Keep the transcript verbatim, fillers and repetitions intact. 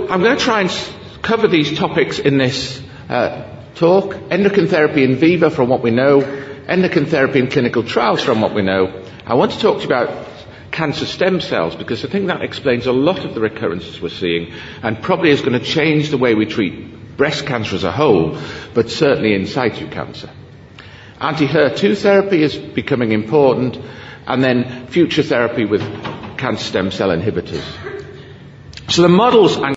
I'm going to try and s- cover these topics in this uh, talk. Endocrine therapy in vivo from what we know, endocrine therapy in clinical trials from what we know. I want to talk to you about cancer stem cells because I think that explains a lot of the recurrences we're seeing and probably is going to change the way we treat breast cancer as a whole, but certainly in situ cancer. anti-H E R two therapy is becoming important, and then future therapy with cancer stem cell inhibitors. So the models I'm